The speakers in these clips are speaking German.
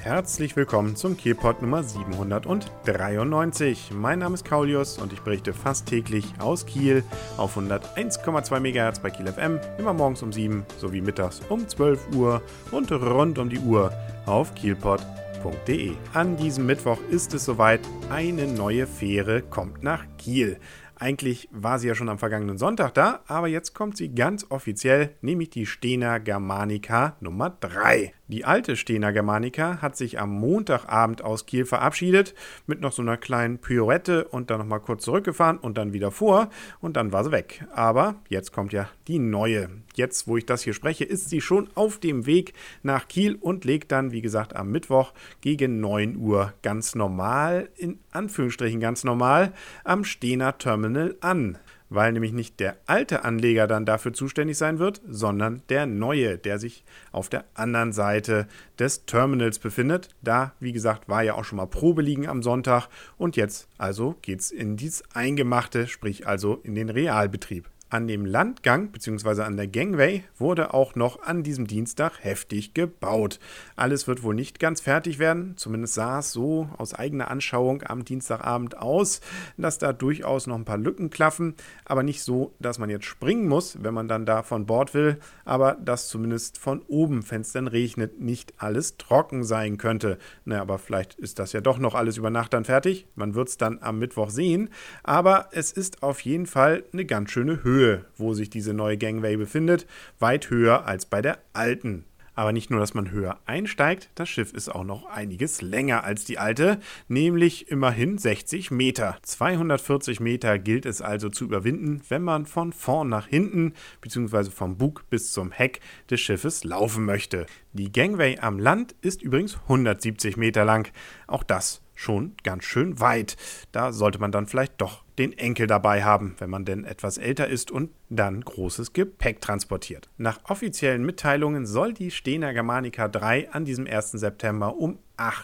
Herzlich willkommen zum Kielpot Nummer 793. Mein Name ist Kaulius und ich berichte fast täglich aus Kiel auf 101,2 MHz bei Kiel FM, immer morgens um 7 sowie mittags um 12 Uhr und rund um die Uhr auf kielpot.de. An diesem Mittwoch ist es soweit, eine neue Fähre kommt nach Kiel. Eigentlich war sie ja schon am vergangenen Sonntag da, aber jetzt kommt sie ganz offiziell, nämlich die Stena Germanica Nummer 3. Die alte Stena Germanica hat sich am Montagabend aus Kiel verabschiedet, mit noch so einer kleinen Pirouette und dann nochmal kurz zurückgefahren und dann wieder vor und dann war sie weg. Aber jetzt kommt ja die neue. Jetzt, wo ich das hier spreche, ist sie schon auf dem Weg nach Kiel und legt dann, wie gesagt, am Mittwoch gegen 9 Uhr ganz normal, in Anführungsstrichen ganz normal, am Stena Terminal an. Weil nämlich nicht der alte Anleger dann dafür zuständig sein wird, sondern der neue, der sich auf der anderen Seite des Terminals befindet. Da, wie gesagt, war ja auch schon mal Probeliegen am Sonntag und jetzt also geht's in dieses Eingemachte, sprich also in den Realbetrieb. An dem Landgang bzw. an der Gangway wurde auch noch an diesem Dienstag heftig gebaut. Alles wird wohl nicht ganz fertig werden, zumindest sah es so aus eigener Anschauung am Dienstagabend aus, dass da durchaus noch ein paar Lücken klaffen, aber nicht so, dass man jetzt springen muss, wenn man dann da von Bord will, aber dass zumindest von oben, wenn es dann regnet, nicht alles trocken sein könnte. Naja, aber vielleicht ist das ja doch noch alles über Nacht dann fertig, man wird es dann am Mittwoch sehen, aber es ist auf jeden Fall eine ganz schöne Höhe, wo sich diese neue Gangway befindet, weit höher als bei der alten. Aber nicht nur, dass man höher einsteigt, das Schiff ist auch noch einiges länger als die alte, nämlich immerhin 60 Meter. 240 Meter gilt es also zu überwinden, wenn man von vorn nach hinten bzw. vom Bug bis zum Heck des Schiffes laufen möchte. Die Gangway am Land ist übrigens 170 Meter lang. Auch das schon ganz schön weit. Da sollte man dann vielleicht doch den Enkel dabei haben, wenn man denn etwas älter ist und dann großes Gepäck transportiert. Nach offiziellen Mitteilungen soll die Stena Germanica 3 an diesem 1. September um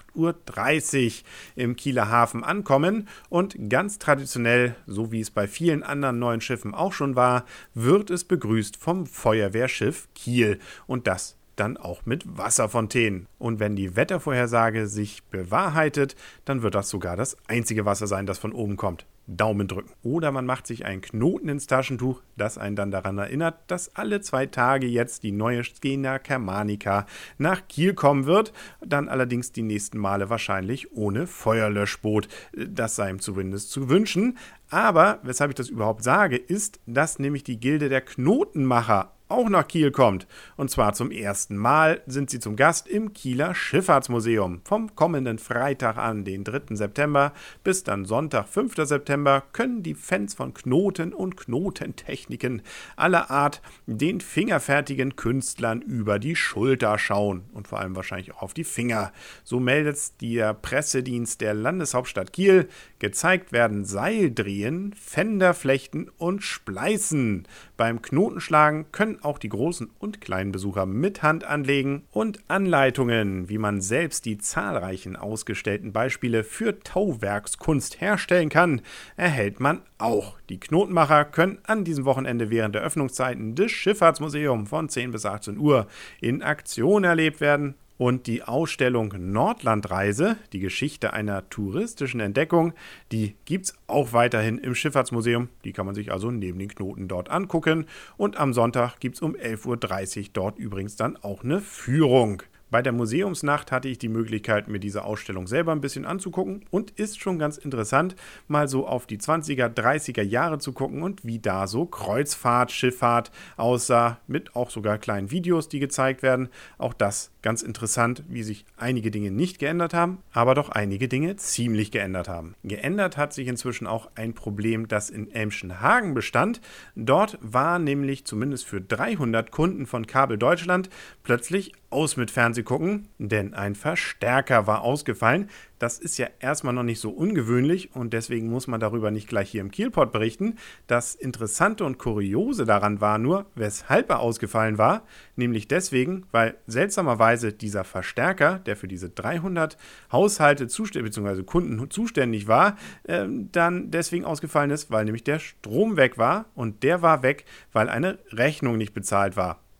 8:30 Uhr im Kieler Hafen ankommen und ganz traditionell, so wie es bei vielen anderen neuen Schiffen auch schon war, wird es begrüßt vom Feuerwehrschiff Kiel und das dann auch mit Wasserfontänen. Und wenn die Wettervorhersage sich bewahrheitet, dann wird das sogar das einzige Wasser sein, das von oben kommt. Daumen drücken. Oder man macht sich einen Knoten ins Taschentuch, das einen dann daran erinnert, dass alle 2 Tage jetzt die neue Stena Germanica nach Kiel kommen wird. Dann allerdings die nächsten Male wahrscheinlich ohne Feuerlöschboot. Das sei ihm zumindest zu wünschen. Aber, weshalb ich das überhaupt sage, ist, dass nämlich die Gilde der Knotenmacher auch nach Kiel kommt. Und zwar zum ersten Mal sind sie zum Gast im Kieler Schifffahrtsmuseum. Vom kommenden Freitag an, den 3. September, bis dann Sonntag, 5. September, können die Fans von Knoten und Knotentechniken aller Art den fingerfertigen Künstlern über die Schulter schauen. Und vor allem wahrscheinlich auch auf die Finger. So meldet der Pressedienst der Landeshauptstadt Kiel. Gezeigt werden Seildrehen, Fenderflechten und Spleißen. Beim Knotenschlagen können auch die großen und kleinen Besucher mit Hand anlegen und Anleitungen, wie man selbst die zahlreichen ausgestellten Beispiele für Tauwerkskunst herstellen kann, erhält man auch. Die Knotenmacher können an diesem Wochenende während der Öffnungszeiten des Schifffahrtsmuseums von 10 bis 18 Uhr in Aktion erlebt werden. Und die Ausstellung Nordlandreise, die Geschichte einer touristischen Entdeckung, die gibt es auch weiterhin im Schifffahrtsmuseum. Die kann man sich also neben den Knoten dort angucken. Und am Sonntag gibt es um 11:30 Uhr dort übrigens dann auch eine Führung. Bei der Museumsnacht hatte ich die Möglichkeit, mir diese Ausstellung selber ein bisschen anzugucken und ist schon ganz interessant, mal so auf die 20er, 30er Jahre zu gucken und wie da so Kreuzfahrt, Schifffahrt aussah, mit auch sogar kleinen Videos, die gezeigt werden. Auch das ganz interessant, wie sich einige Dinge nicht geändert haben, aber doch einige Dinge ziemlich geändert haben. Geändert hat sich inzwischen auch ein Problem, das in Elmschenhagen bestand. Dort war nämlich zumindest für 300 Kunden von Kabel Deutschland plötzlich aus mit Fernsehgucken, denn ein Verstärker war ausgefallen. Das ist ja erstmal noch nicht so ungewöhnlich und deswegen muss man darüber nicht gleich hier im Kielpot berichten. Das Interessante und Kuriose daran war nur, weshalb er ausgefallen war, nämlich deswegen, weil seltsamerweise dieser Verstärker, der für diese 300 Haushalte bzw. Kunden zuständig war, dann deswegen ausgefallen ist, weil nämlich der Strom weg war und der war weg, weil eine Rechnung nicht bezahlt war.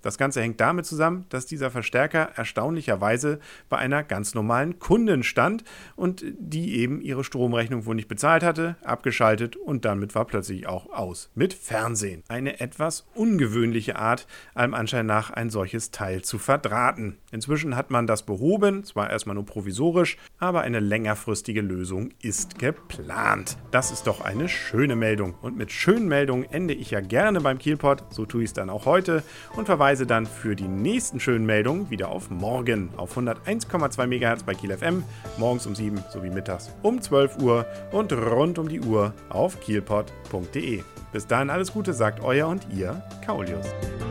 Das Ganze hängt damit zusammen, dass dieser Verstärker erstaunlicherweise bei einer ganz normalen Kundin stand und die eben ihre Stromrechnung wohl nicht bezahlt hatte, abgeschaltet und damit war plötzlich auch aus mit Fernsehen. Eine etwas ungewöhnliche Art, allem Anschein nach ein solches Teil zu verdrahten. Inzwischen hat man das behoben, zwar erstmal nur provisorisch, aber eine längerfristige Lösung ist geplant. Das ist doch eine schöne Meldung und mit schönen Meldungen ende ich ja gerne beim Kielpot, so tue ich es dann auch heute und verweise dann für die nächsten schönen Meldungen wieder auf morgen auf 101,2 MHz bei Kiel FM, morgens um 7 sowie mittags um 12 Uhr und rund um die Uhr auf kielpot.de. Bis dahin alles Gute, sagt euer und ihr Kaulius.